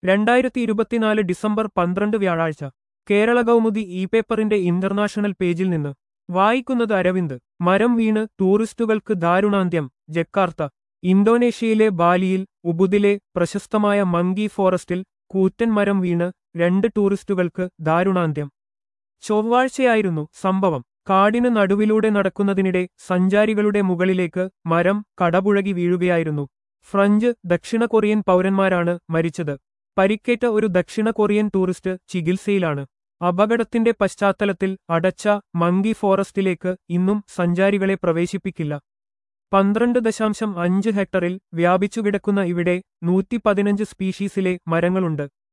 2024 December 12 വ്യാഴാഴ്ച Kerala Kaumudi e പേപ്പറിന്റെ international പേജിൽ നിന്ന് വായിക്കുന്നത് അരവിന്ദ്. മരം വീണ് ടൂറിസ്റ്റുകൾക്ക് ദാരുണാന്ത്യം. ജക്കാർത്ത. ഇന്തോനേഷ്യയിലെ ബാലിയിൽ ഉബുദിലെ പ്രശസ്തമായ മങ്കി ഫോറസ്റ്റിൽ കൂറ്റൻ മരം വീണ് 2 ടൂറിസ്റ്റുകൾക്ക് ദാരുണാന്ത്യം. ചൊവ്വാഴ്ചയായിരുന്നു സംഭവം. കാടിന് നടുവിലൂടെ നടക്കുന്നതിനിടെ സഞ്ചാരികളുടെ മുകളിലേക്ക് മരം കടപുഴകി വീഴുകയായിരുന്നു. ഫ്രഞ്ച്, ദക്ഷിണ കൊറിയൻ പൗരന്മാരാണ് മരിച്ചത്. പരിക്കേറ്റ ഒരു ദക്ഷിണ കൊറിയൻ ടൂറിസ്റ്റ് ചികിത്സയിലാണ്. അപകടത്തിന്റെ പശ്ചാത്തലത്തിൽ അടച്ച മങ്കി ഫോറസ്റ്റിലേക്ക് ഇന്നും സഞ്ചാരികളെ പ്രവേശിപ്പിക്കില്ല. 12.5 ഹെക്ടറിൽ വ്യാപിച്ചുകിടക്കുന്ന ഇവിടെ 115 സ്പീഷീസിലെ മരങ്ങളുണ്ട്.